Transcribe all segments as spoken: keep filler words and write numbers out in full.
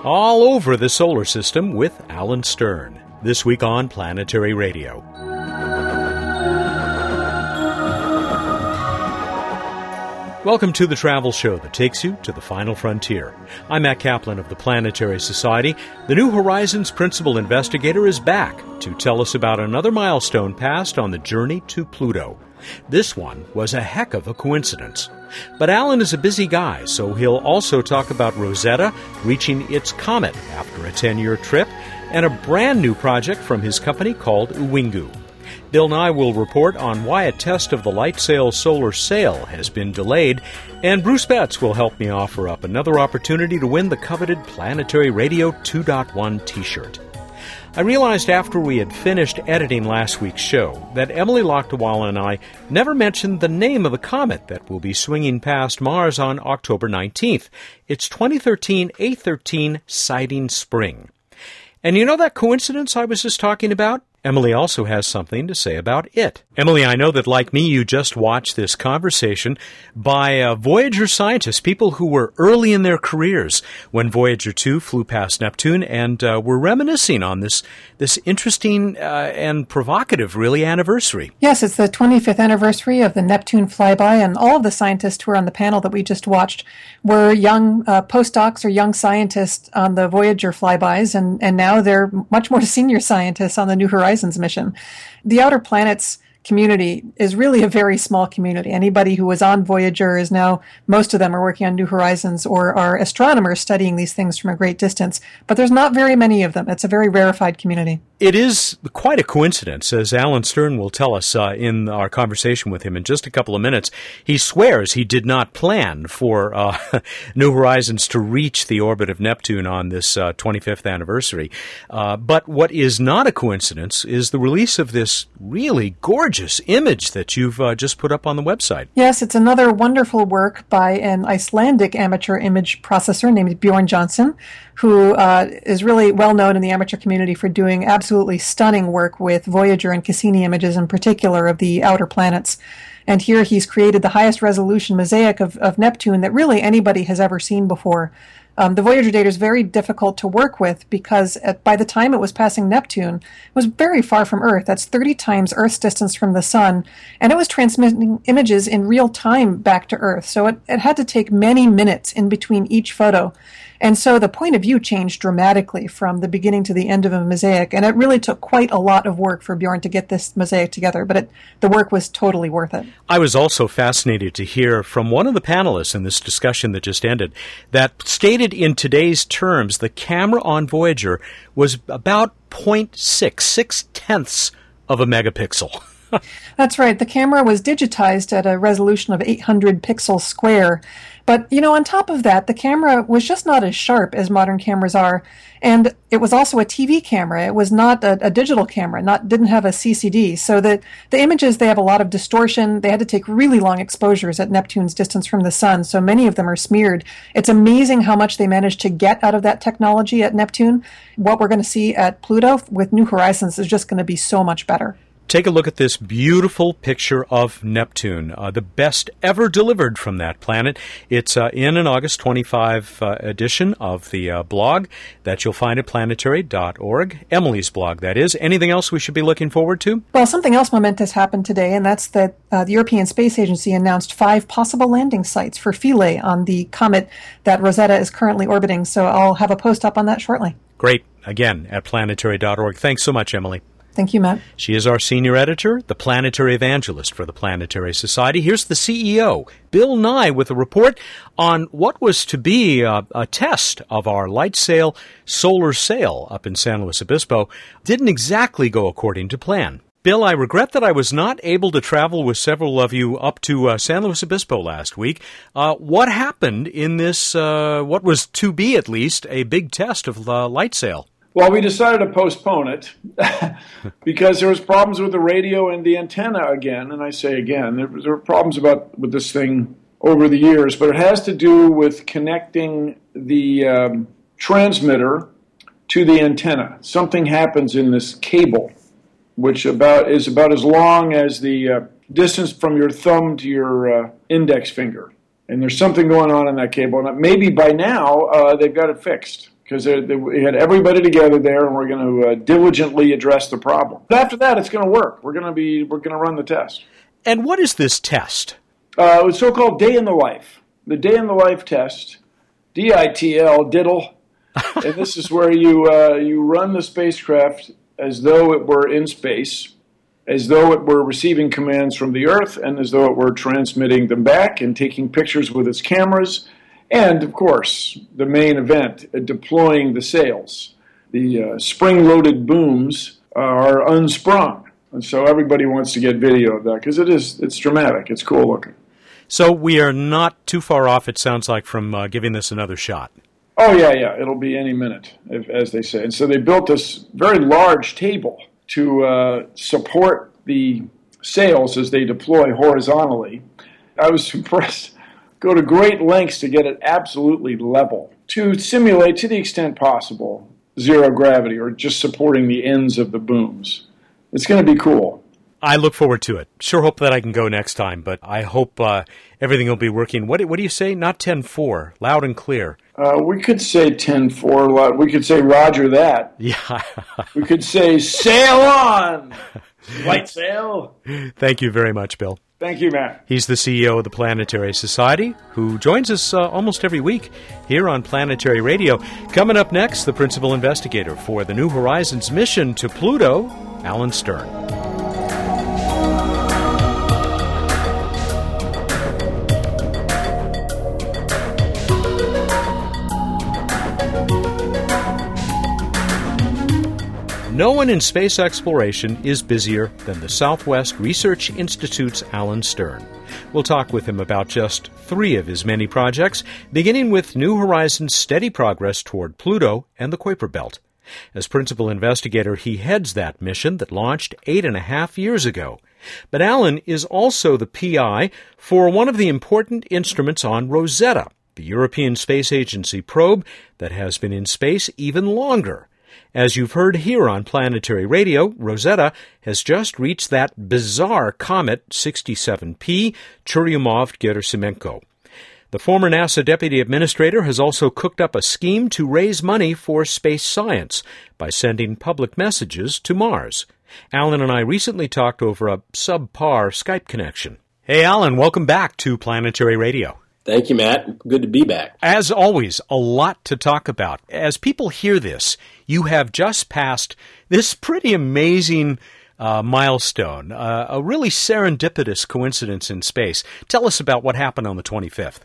All over the solar system with Alan Stern. This week on Planetary Radio. Welcome to the travel show that takes you to the final frontier. I'm Matt Kaplan of the Planetary Society. The New Horizons principal investigator is back to tell us about another milestone passed on the journey to Pluto. This one was a heck of a coincidence. But Alan is a busy guy, so he'll also talk about Rosetta reaching its comet after a ten-year trip and a brand new project from his company called Wingu. Bill Nye will report on why a test of the LightSail solar sail has been delayed, and Bruce Betts will help me offer up another opportunity to win the coveted Planetary Radio two point one t-shirt. I realized after we had finished editing last week's show that Emily Lakdawala and I never mentioned the name of the comet that will be swinging past Mars on October nineteenth. It's twenty thirteen A thirteen Siding Spring. And you know that coincidence I was just talking about? Emily also has something to say about it. Emily, I know that like me, you just watched this conversation by uh, Voyager scientists, people who were early in their careers when Voyager two flew past Neptune, and uh, were reminiscing on this this interesting uh, and provocative, really, anniversary. Yes, it's the twenty-fifth anniversary of the Neptune flyby, and all of the scientists who were on the panel that we just watched were young uh, postdocs or young scientists on the Voyager flybys, and, and now they're much more senior scientists on the New Horizons mission. The Outer Planets community is really a very small community. Anybody who was on Voyager is now, most of them are working on New Horizons or are astronomers studying these things from a great distance. But there's not very many of them. It's a very rarefied community. It is quite a coincidence, as Alan Stern will tell us uh, in our conversation with him in just a couple of minutes. He swears he did not plan for uh, New Horizons to reach the orbit of Neptune on this uh, twenty-fifth anniversary. Uh, but what is not a coincidence is the release of this really gorgeous image that you've uh, just put up on the website. Yes, it's another wonderful work by an Icelandic amateur image processor named Bjorn Johnson, who uh, is really well known in the amateur community for doing absolutely stunning work with Voyager and Cassini images in particular of the outer planets. And here he's created the highest resolution mosaic of, of Neptune that really anybody has ever seen before. Um, the Voyager data is very difficult to work with because at, by the time it was passing Neptune, it was very far from Earth. That's thirty times Earth's distance from the Sun, and it was transmitting images in real time back to Earth. So it, it had to take many minutes in between each photo. And so the point of view changed dramatically from the beginning to the end of a mosaic, and it really took quite a lot of work for Bjorn to get this mosaic together, but it, the work was totally worth it. I was also fascinated to hear from one of the panelists in this discussion that just ended that stated in today's terms the camera on Voyager was about zero point six, six-tenths of a megapixel. That's right. The camera was digitized at a resolution of eight hundred pixels square. But, you know, on top of that, the camera was just not as sharp as modern cameras are. And it was also a T V camera. It was not a, a digital camera, not didn't have a C C D. So the, the images, they have a lot of distortion. They had to take really long exposures at Neptune's distance from the Sun. So many of them are smeared. It's amazing how much they managed to get out of that technology at Neptune. What we're going to see at Pluto with New Horizons is just going to be so much better. Take a look at this beautiful picture of Neptune, uh, the best ever delivered from that planet. It's uh, in an August twenty-fifth uh, edition of the uh, blog that you'll find at planetary dot org. Emily's blog, that is. Anything else we should be looking forward to? Well, something else momentous happened today, and that's that uh, the European Space Agency announced five possible landing sites for Philae on the comet that Rosetta is currently orbiting. So I'll have a post up on that shortly. Great. Again, at planetary dot org. Thanks so much, Emily. Thank you, Matt. She is our senior editor, the planetary evangelist for the Planetary Society. Here's the C E O, Bill Nye, with a report on what was to be a, a test of our LightSail solar sail up in San Luis Obispo. Didn't exactly go according to plan. Bill, I regret that I was not able to travel with several of you up to uh, San Luis Obispo last week. Uh, what happened in this, uh, what was to be at least, a big test of uh, LightSail? Well, we decided to postpone it because there was problems with the radio and the antenna again. And I say again, there, there were problems about with this thing over the years, but it has to do with connecting the um, transmitter to the antenna. Something happens in this cable, which about is about as long as the uh, distance from your thumb to your uh, index finger. And there's something going on in that cable. And maybe by now uh, they've got it fixed, because we had everybody together there, and we're going to uh, diligently address the problem. But after that, it's going to work. We're going to be we're going to run the test. And what is this test? Uh, it's so-called Day in the Life. The Day in the Life test, D I T L, diddle. And this is where you uh, you run the spacecraft as though it were in space, as though it were receiving commands from the Earth, and as though it were transmitting them back and taking pictures with its cameras. And, of course, the main event, uh, deploying the sails. The uh, spring-loaded booms are unsprung. And so everybody wants to get video of that because it is, it's dramatic. It's cool looking. So we are not too far off, it sounds like, from uh, giving this another shot. Oh, yeah, yeah. It'll be any minute, if, as they say. And so they built this very large table to uh, support the sails as they deploy horizontally. I was impressed. Go to great lengths to get it absolutely level, to simulate, to the extent possible, zero gravity or just supporting the ends of the booms. It's going to be cool. I look forward to it. Sure hope that I can go next time, but I hope uh, everything will be working. What, what do you say? Not ten four, loud and clear. Uh, we could say ten four. We could say roger that. Yeah. We could say sail on, white sail. Thank you very much, Bill. Thank you, Matt. He's the C E O of the Planetary Society, who joins us uh, almost every week here on Planetary Radio. Coming up next, the principal investigator for the New Horizons mission to Pluto, Alan Stern. No one in space exploration is busier than the Southwest Research Institute's Alan Stern. We'll talk with him about just three of his many projects, beginning with New Horizons' steady progress toward Pluto and the Kuiper Belt. As principal investigator, he heads that mission that launched eight and a half years ago. But Alan is also the P I for one of the important instruments on Rosetta, the European Space Agency probe that has been in space even longer. As you've heard here on Planetary Radio, Rosetta has just reached that bizarre comet sixty-seven P, Churyumov-Gerasimenko. The former NASA deputy administrator has also cooked up a scheme to raise money for space science by sending public messages to Mars. Alan and I recently talked over a subpar Skype connection. Hey, Alan, welcome back to Planetary Radio. Thank you, Matt. Good to be back. As always, a lot to talk about. As people hear this, you have just passed this pretty amazing uh, milestone, uh, a really serendipitous coincidence in space. Tell us about what happened on the twenty-fifth.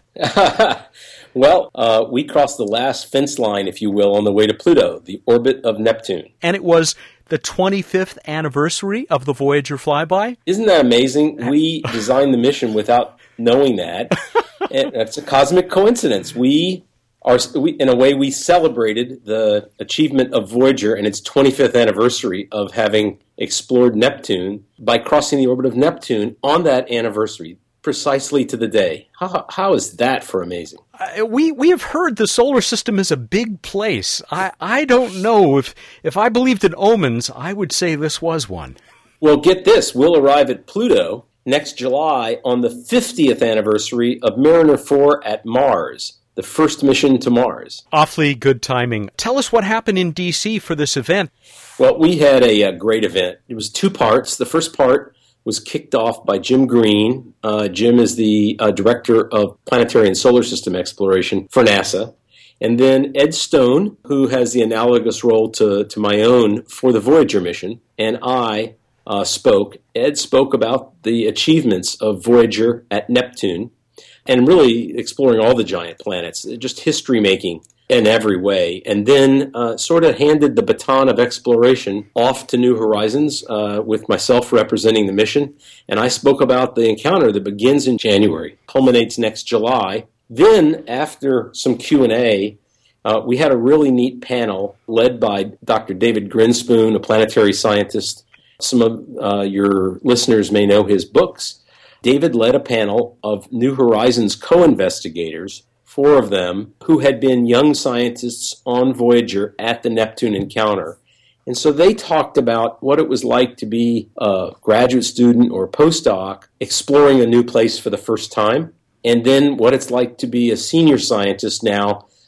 Well, uh, we crossed the last fence line, if you will, on the way to Pluto, the orbit of Neptune. And it was the twenty-fifth anniversary of the Voyager flyby? Isn't that amazing? We designed the mission without knowing that. And it's a cosmic coincidence. We are, we, in a way, we celebrated the achievement of Voyager and its twenty-fifth anniversary of having explored Neptune by crossing the orbit of Neptune on that anniversary, precisely to the day. How, how is that for amazing? Uh, we we have heard the solar system is a big place. I, I don't know. If, if I believed in omens, I would say this was one. Well, get this. We'll arrive at Pluto next July on the fiftieth anniversary of Mariner four at Mars, the first mission to Mars. Awfully good timing. Tell us what happened in D C for this event. Well, we had a, a great event. It was two parts. The first part was kicked off by Jim Green. Uh, Jim is the uh, director of planetary and solar system exploration for NASA. And then Ed Stone, who has the analogous role to, to my own for the Voyager mission, and I Uh, spoke. Ed spoke about the achievements of Voyager at Neptune and really exploring all the giant planets, just history-making in every way, and then uh, sort of handed the baton of exploration off to New Horizons uh, with myself representing the mission, and I spoke about the encounter that begins in January, culminates next July. Then, after some Q and A, uh, we had a really neat panel led by Doctor David Grinspoon, a planetary scientist. Some of uh, your listeners may know his books. David led a panel of New Horizons co-investigators, four of them, who had been young scientists on Voyager at the Neptune encounter. And so they talked about what it was like to be a graduate student or postdoc exploring a new place for the first time, and then what it's like to be a senior scientist now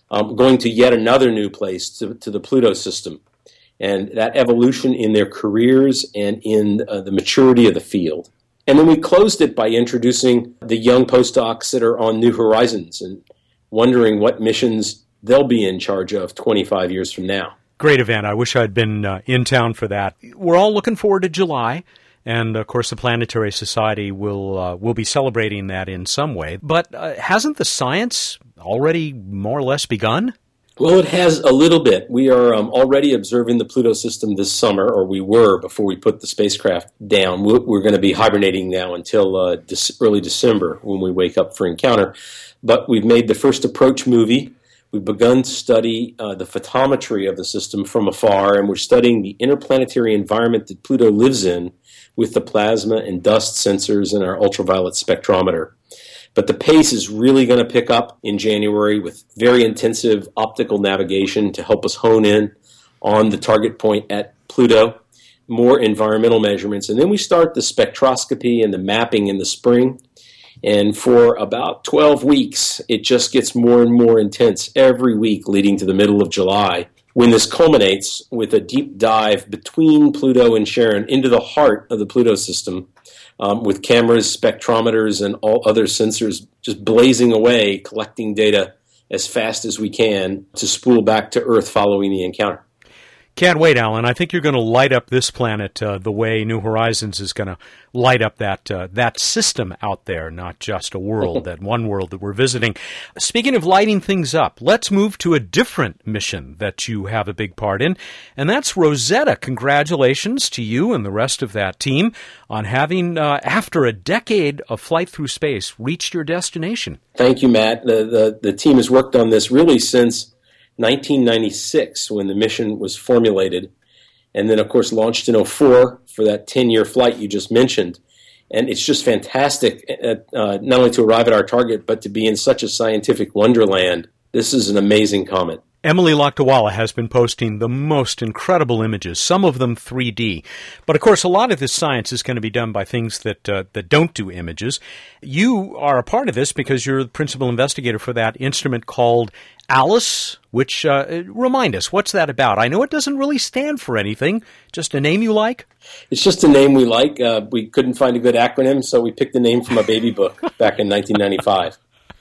um, going to yet another new place, to, to the Pluto system. And that evolution in their careers and in uh, the maturity of the field. And then we closed it by introducing the young postdocs that are on New Horizons and wondering what missions they'll be in charge of twenty-five years from now. Great event. I wish I'd been uh, in town for that. We're all looking forward to July. And, of course, the Planetary Society will uh, will be celebrating that in some way. But uh, hasn't the science already more or less begun? Well, it has a little bit. We are um, already observing the Pluto system this summer, or we were before we put the spacecraft down. We're, we're going to be hibernating now until uh, de- early December when we wake up for encounter. But we've made the first approach movie. We've begun to study uh, the photometry of the system from afar, and we're studying the interplanetary environment that Pluto lives in with the plasma and dust sensors and our ultraviolet spectrometer. But the pace is really going to pick up in January with very intensive optical navigation to help us hone in on the target point at Pluto, more environmental measurements. And then we start the spectroscopy and the mapping in the spring. And for about twelve weeks, it just gets more and more intense every week leading to the middle of July, when this culminates with a deep dive between Pluto and Charon into the heart of the Pluto system, um, with cameras, spectrometers, and all other sensors just blazing away, collecting data as fast as we can to spool back to Earth following the encounter. Can't wait, Alan. I think you're going to light up this planet uh, the way New Horizons is going to light up that uh, that system out there, not just a world, that one world that we're visiting. Speaking of lighting things up, let's move to a different mission that you have a big part in, and that's Rosetta. Congratulations to you and the rest of that team on having, uh, after a decade of flight through space, reached your destination. Thank you, Matt. The, the, the team has worked on this really since nineteen ninety-six, when the mission was formulated, and then, of course, launched in oh four for that ten-year flight you just mentioned. And it's just fantastic at, uh, not only to arrive at our target, but to be in such a scientific wonderland. This is an amazing comet. Emily Lakdawalla has been posting the most incredible images, some of them three D. But, of course, a lot of this science is going to be done by things that uh, that don't do images. You are a part of this because you're the principal investigator for that instrument called ALICE, which, uh, remind us, what's that about? I know it doesn't really stand for anything, just a name you like? It's just a name we like. Uh, we couldn't find a good acronym, so we picked the name from a baby book back in nineteen ninety-five.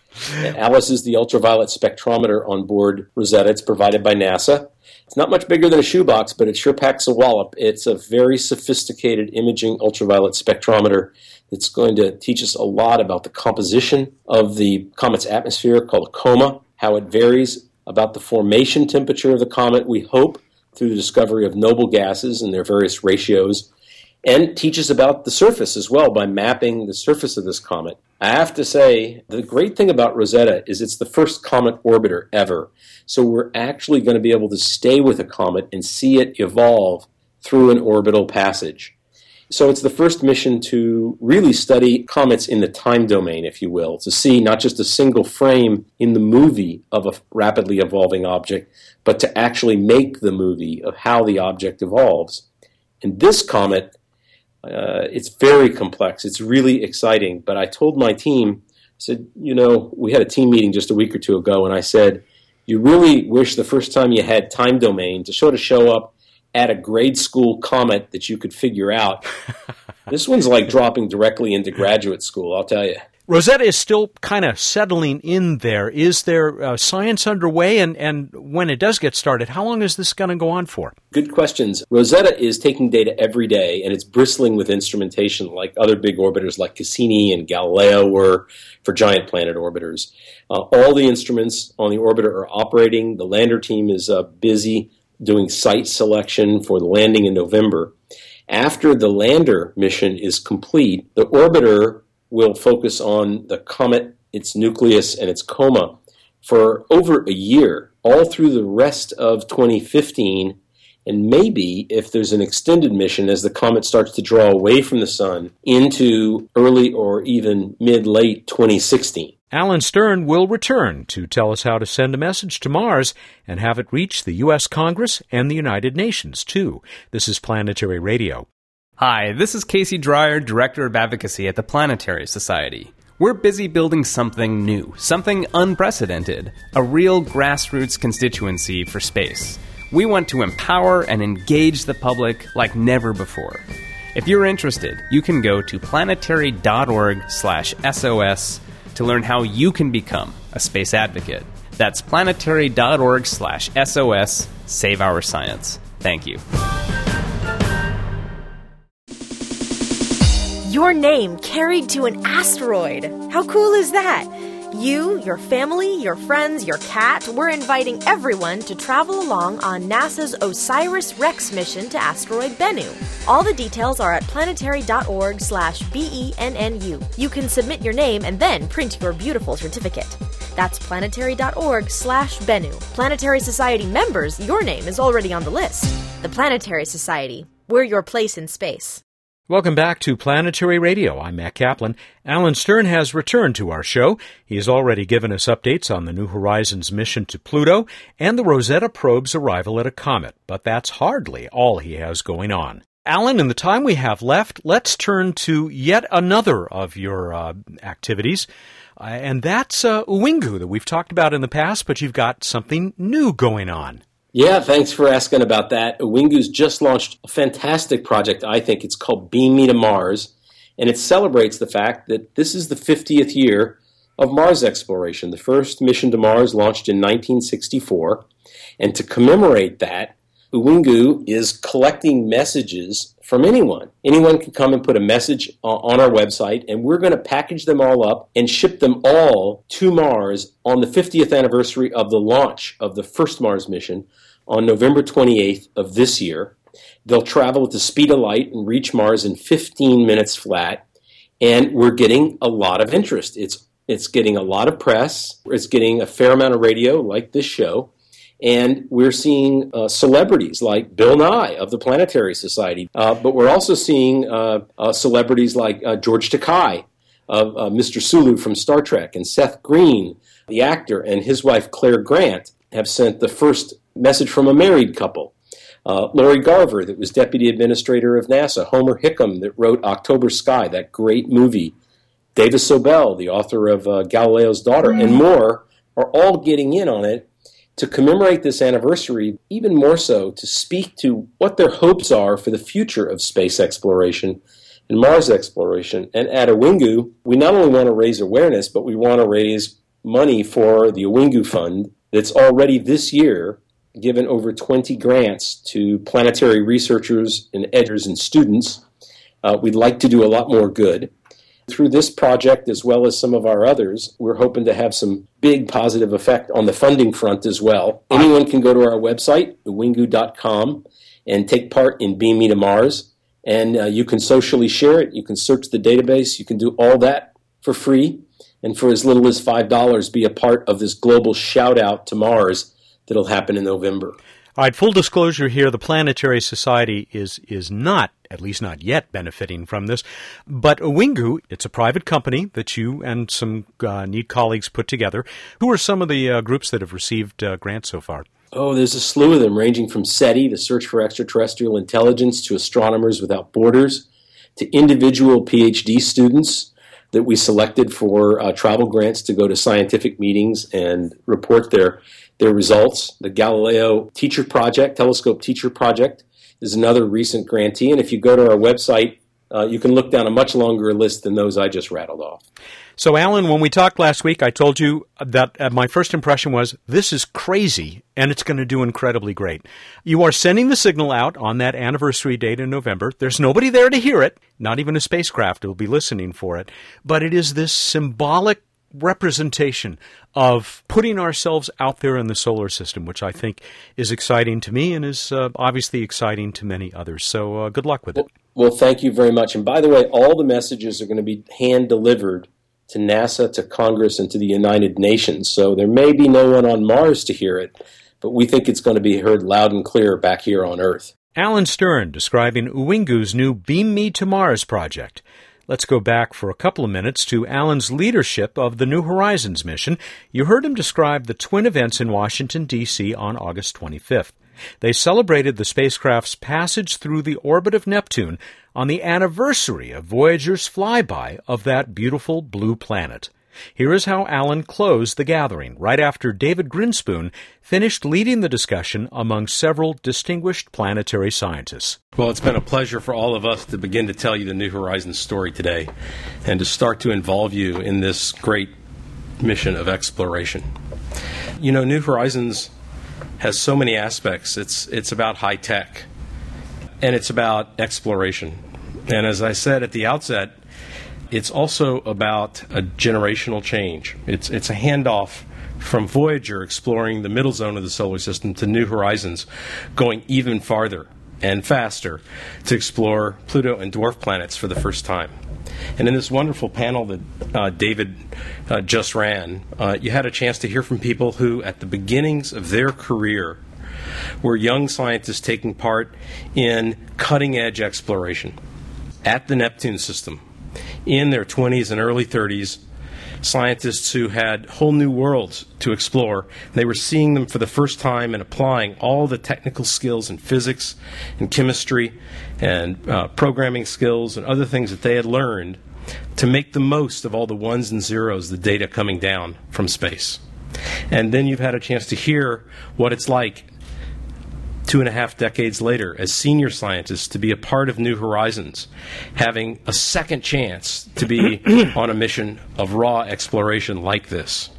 ALICE is the ultraviolet spectrometer on board Rosetta. It's provided by NASA. It's not much bigger than a shoebox, but it sure packs a wallop. It's a very sophisticated imaging ultraviolet spectrometer that's going to teach us a lot about the composition of the comet's atmosphere, called a coma, how it varies, about the formation temperature of the comet, we hope, through the discovery of noble gases and their various ratios, and teach us about the surface as well by mapping the surface of this comet. I have to say, the great thing about Rosetta is it's the first comet orbiter ever. So we're actually going to be able to stay with a comet and see it evolve through an orbital passage. So it's the first mission to really study comets in the time domain, if you will, to see not just a single frame in the movie of a rapidly evolving object, but to actually make the movie of how the object evolves. And this comet, Uh, it's very complex. It's really exciting. But I told my team, I said, you know, we had a team meeting just a week or two ago, and I said, you really wish the first time you had time domain to sort of show up at a grade school comet that you could figure out. This one's like dropping directly into graduate school, I'll tell you. Rosetta is still kind of settling in there. Is there uh, science underway? And, and when it does get started, how long is this going to go on for? Good questions. Rosetta is taking data every day, and it's bristling with instrumentation like other big orbiters like Cassini and Galileo were for giant planet orbiters. Uh, all the instruments on the orbiter are operating. The lander team is uh, busy doing site selection for the landing in November. After the lander mission is complete, the orbiter will focus on the comet, its nucleus, and its coma for over a year, all through the rest of twenty fifteen, and maybe, if there's an extended mission as the comet starts to draw away from the sun, into early or even mid-late twenty sixteen. Alan Stern will return to tell us how to send a message to Mars and have it reach the U S Congress and the United Nations, too. This is Planetary Radio. Hi, this is Casey Dreyer, Director of Advocacy at the Planetary Society. We're busy building something new, something unprecedented, a real grassroots constituency for space. We want to empower and engage the public like never before. If you're interested, you can go to planetary.org slash SOS to learn how you can become a space advocate. That's planetary.org slash SOS. Save our science. Thank you. Your name carried to an asteroid. How cool is that? You, your family, your friends, your cat, we're inviting everyone to travel along on NASA's OSIRIS-REx mission to asteroid Bennu. All the details are at planetary.org slash B-E-N-N-U. You can submit your name and then print your beautiful certificate. That's planetary.org slash Bennu. Planetary Society members, your name is already on the list. The Planetary Society. We're your place in space. Welcome back to Planetary Radio. I'm Matt Kaplan. Alan Stern has returned to our show. He has already given us updates on the New Horizons mission to Pluto and the Rosetta probe's arrival at a comet, but that's hardly all he has going on. Alan, in the time we have left, let's turn to yet another of your uh, activities, uh, and that's uh, Uwingu that we've talked about in the past, but you've got something new going on. Yeah, thanks for asking about that. Uwingu's just launched a fantastic project, I think. It's called Beam Me to Mars, and it celebrates the fact that this is the fiftieth year of Mars exploration. The first mission to Mars launched in nineteen sixty-four, and to commemorate that, Uwingu is collecting messages from anyone. Anyone can come and put a message on our website, and we're going to package them all up and ship them all to Mars on the fiftieth anniversary of the launch of the first Mars mission on November twenty-eighth of this year. They'll travel at the speed of light and reach Mars in fifteen minutes flat, and we're getting a lot of interest. It's it's getting a lot of press. It's getting a fair amount of radio, like this show. And we're seeing uh, celebrities like Bill Nye of the Planetary Society. Uh, but we're also seeing uh, uh, celebrities like uh, George Takei of uh, Mister Sulu from Star Trek, and Seth Green, the actor, and his wife Claire Grant have sent the first message from a married couple. Uh, Lori Garver, that was Deputy Administrator of NASA. Homer Hickam, that wrote October Sky, that great movie. Davis Sobel, the author of uh, Galileo's Daughter, and more, are all getting in on it to commemorate this anniversary, even more so to speak to what their hopes are for the future of space exploration and Mars exploration. And at Uwingu, we not only want to raise awareness, but we want to raise money for the Uwingu Fund that's already this year given over twenty grants to planetary researchers and editors and students. Uh, we'd like to do a lot more good. Through this project, as well as some of our others, we're hoping to have some big positive effect on the funding front as well. Anyone can go to our website, uwingu dot com, and take part in Beam Me to Mars. And uh, you can socially share it. You can search the database. You can do all that for free. And for as little as five dollars, be a part of this global shout-out to Mars that'll happen in November. All right, full disclosure here, the Planetary Society is is not, at least not yet, benefiting from this. But Uwingu, it's a private company that you and some uh, neat colleagues put together. Who are some of the uh, groups that have received uh, grants so far? Oh, there's a slew of them, ranging from SETI, the Search for Extraterrestrial Intelligence, to Astronomers Without Borders, to individual PhD students that we selected for uh, travel grants to go to scientific meetings and report their their results. The Galileo Teacher Project, Telescope Teacher Project, is another recent grantee. And if you go to our website, uh, you can look down a much longer list than those I just rattled off. So, Alan, when we talked last week, I told you that uh, my first impression was, this is crazy, and it's going to do incredibly great. You are sending the signal out on that anniversary date in November. There's nobody there to hear it, not even a spacecraft will be listening for it. But it is this symbolic representation of putting ourselves out there in the solar system, which I think is exciting to me and is uh, obviously exciting to many others. So uh, good luck with it. Well, thank you very much. And by the way, all the messages are going to be hand-delivered to NASA, to Congress, and to the United Nations. So there may be no one on Mars to hear it, but we think it's going to be heard loud and clear back here on Earth. Alan Stern describing Uwingu's new Beam Me to Mars project. Let's go back for a couple of minutes to Alan's leadership of the New Horizons mission. You heard him describe the twin events in Washington, D C on August twenty-fifth. They celebrated the spacecraft's passage through the orbit of Neptune on the anniversary of Voyager's flyby of that beautiful blue planet. Here is how Alan closed the gathering, right after David Grinspoon finished leading the discussion among several distinguished planetary scientists. Well, it's been a pleasure for all of us to begin to tell you the New Horizons story today and to start to involve you in this great mission of exploration. You know, New Horizons has so many aspects. It's, it's about high tech, and it's about exploration. And as I said at the outset, it's also about a generational change. It's it's a handoff from Voyager exploring the middle zone of the solar system to New Horizons, going even farther and faster to explore Pluto and dwarf planets for the first time. And in this wonderful panel that uh, David uh, just ran, uh, you had a chance to hear from people who, at the beginnings of their career, were young scientists taking part in cutting-edge exploration at the Neptune system. In their twenties and early thirties, scientists who had whole new worlds to explore. They were seeing them for the first time and applying all the technical skills in physics and chemistry and uh, programming skills and other things that they had learned to make the most of all the ones and zeros, the data coming down from space. And then you've had a chance to hear what it's like two and a half decades later as senior scientists to be a part of New Horizons, having a second chance to be on a mission of raw exploration like this.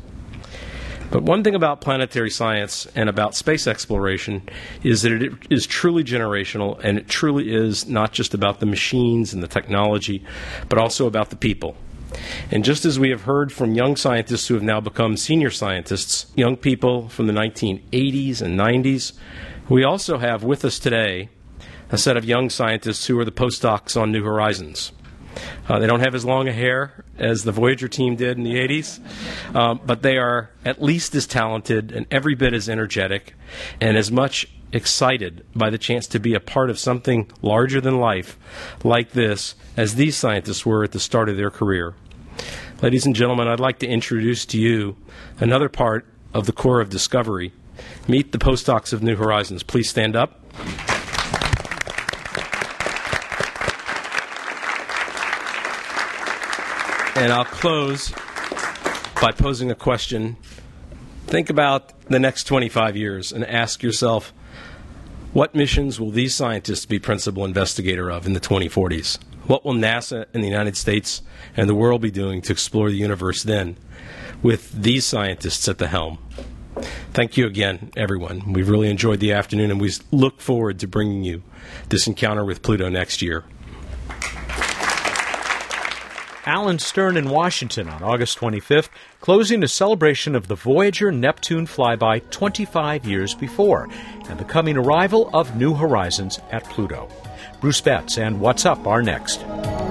But one thing about planetary science and about space exploration is that it is truly generational, and it truly is not just about the machines and the technology, but also about the people. And just as we have heard from young scientists who have now become senior scientists, young people from the nineteen eighties and nineties, we also have with us today a set of young scientists who are the postdocs on New Horizons. Uh, they don't have as long a hair as the Voyager team did in the eighties, um, but they are at least as talented and every bit as energetic and as much excited by the chance to be a part of something larger than life like this as these scientists were at the start of their career. Ladies and gentlemen, I'd like to introduce to you another part of the Corps of Discovery. Meet the postdocs of New Horizons. Please stand up. And I'll close by posing a question. Think about the next twenty-five years and ask yourself, what missions will these scientists be principal investigator of in the twenty forties? What will NASA and the United States and the world be doing to explore the universe then, with these scientists at the helm? Thank you again, everyone. We've really enjoyed the afternoon, and we look forward to bringing you this encounter with Pluto next year. Alan Stern in Washington on August twenty-fifth, closing a celebration of the Voyager Neptune flyby twenty-five years before, and the coming arrival of New Horizons at Pluto. Bruce Betts and What's Up are next.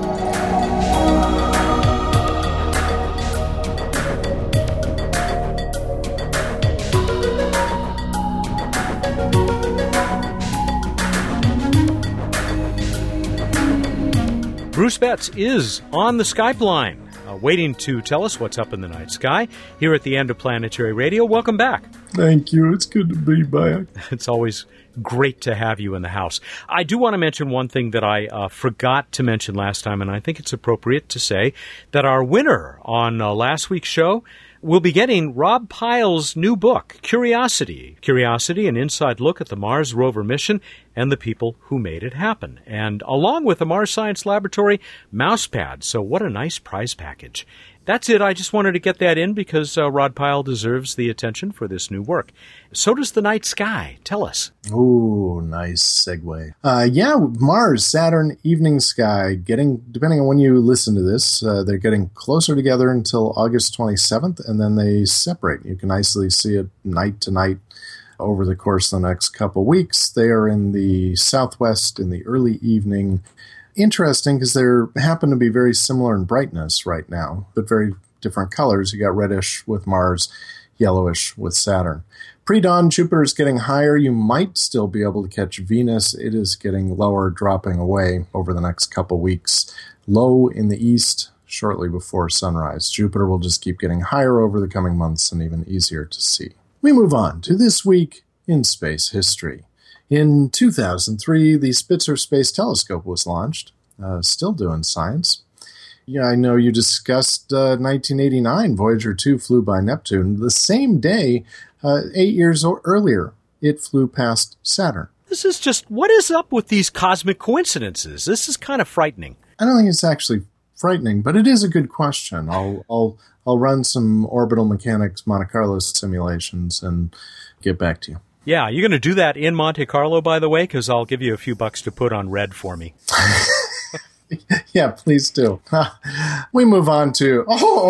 Bruce Betts is on the Skype line, uh, waiting to tell us what's up in the night sky here at the end of Planetary Radio. Welcome back. Thank you. It's good to be back. It's always great to have you in the house. I do want to mention one thing that I uh, forgot to mention last time, and I think it's appropriate to say that our winner on uh, last week's show will be getting Rob Pyle's new book, Curiosity. Curiosity, an inside look at the Mars rover mission and the people who made it happen. And along with the Mars Science Laboratory mousepad. So what a nice prize package. That's it. I just wanted to get that in because uh, Rod Pyle deserves the attention for this new work. So does the night sky. Tell us. Oh, nice segue. Uh, yeah, Mars, Saturn, evening sky, getting, depending on when you listen to this, uh, they're getting closer together until August twenty-seventh, and then they separate. You can nicely see it night to night over the course of the next couple weeks. They are in the southwest in the early evening. Interesting because they happen to be very similar in brightness right now, but very different colors. You got reddish with Mars, yellowish with Saturn. Pre-dawn, Jupiter is getting higher. You might still be able to catch Venus. It is getting lower, dropping away over the next couple weeks. Low in the east shortly before sunrise. Jupiter will just keep getting higher over the coming months and even easier to see. We move on to this week in space history. In two thousand three, the Spitzer Space Telescope was launched, uh, still doing science. Yeah, I know you discussed uh, nineteen eighty-nine, Voyager two flew by Neptune. The same day, uh, eight years earlier, it flew past Saturn. This is just, what is up with these cosmic coincidences? This is kind of frightening. I don't think it's actually frightening, but it is a good question. I'll I'll I'll run some orbital mechanics Monte Carlo simulations and get back to you. Yeah, you're going to do that in Monte Carlo, by the way, because I'll give you a few bucks to put on red for me. Yeah, please do. We move on to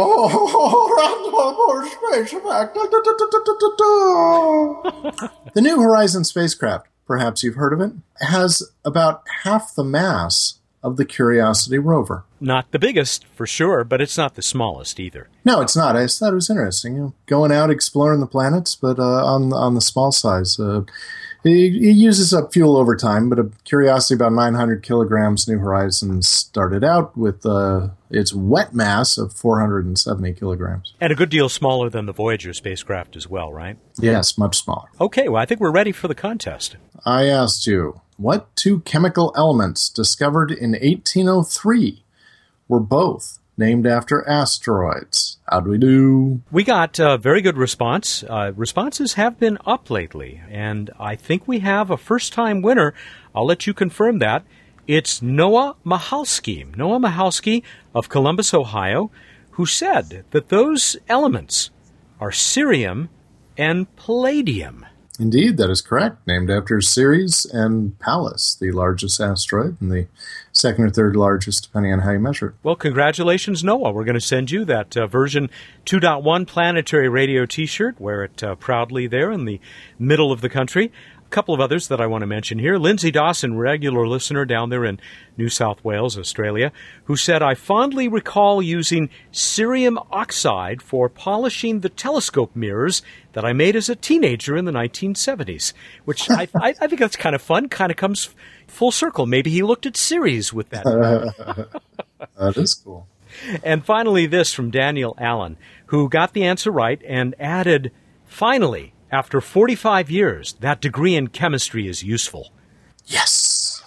the New Horizons spacecraft. Perhaps you've heard of it. Has about half the mass of the Curiosity rover. Not the biggest, for sure, but it's not the smallest either. No, it's not. I just thought it was interesting. You know, going out exploring the planets, but uh, on on the small size. Uh, it, it uses up fuel over time, but a Curiosity about nine hundred kilograms. New Horizons started out with uh, its wet mass of four hundred seventy kilograms. And a good deal smaller than the Voyager spacecraft as well, right? Yes, much smaller. Okay, well, I think we're ready for the contest. I asked you, what two chemical elements discovered in eighteen oh three were both named after asteroids? How'd we do? We got a very good response. Uh, responses have been up lately, and I think we have a first-time winner. I'll let you confirm that. It's Noah Mahalski, Noah Mahalski of Columbus, Ohio, who said that those elements are cerium and palladium. Indeed, that is correct. Named after Ceres and Pallas, the largest asteroid and the second or third largest, depending on how you measure it. Well, congratulations, Noah. We're going to send you that uh, version two point one Planetary Radio T-shirt. Wear it uh, proudly there in the middle of the country. A couple of others that I want to mention here. Lindsay Dawson, regular listener down there in New South Wales, Australia, who said, I fondly recall using cerium oxide for polishing the telescope mirrors that I made as a teenager in the nineteen seventies, which I, I, I think that's kind of fun, kind of comes full circle. Maybe he looked at Ceres with that. That is cool. And finally, this from Daniel Allen, who got the answer right and added, finally, after forty-five years, that degree in chemistry is useful. Yes.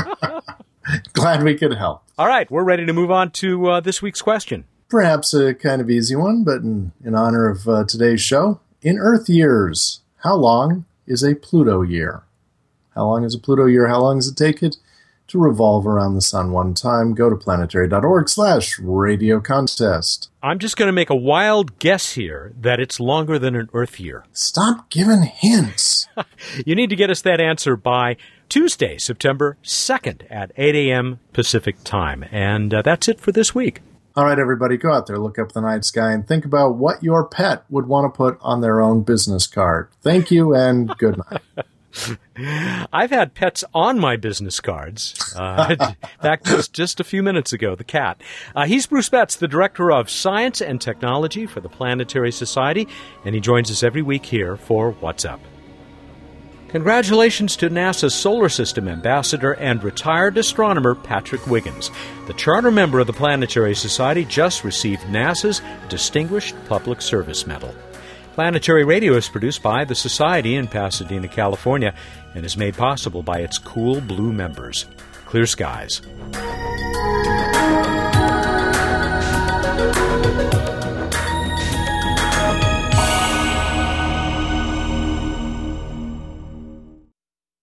Glad we could help. All right, we're ready to move on to uh, this week's question. Perhaps a kind of easy one, but in, in honor of uh, today's show, in Earth years, how long is a Pluto year? How long is a Pluto year? How long does it take it to revolve around the sun one time? Go to planetary.org slash radio contest. I'm just going to make a wild guess here that it's longer than an Earth year. Stop giving hints. You need to get us that answer by Tuesday, September second at eight a.m. Pacific time. And uh, that's it for this week. All right, everybody, go out there, look up the night sky, and think about what your pet would want to put on their own business card. Thank you, and good night. I've had pets on my business cards. Uh, in fact, just, just a few minutes ago, the cat. Uh, he's Bruce Betts, the Director of Science and Technology for the Planetary Society, and he joins us every week here for What's Up. Congratulations to NASA's Solar System Ambassador and retired astronomer Patrick Wiggins. The charter member of the Planetary Society just received NASA's Distinguished Public Service Medal. Planetary Radio is produced by the Society in Pasadena, California, and is made possible by its cool blue members. Clear skies.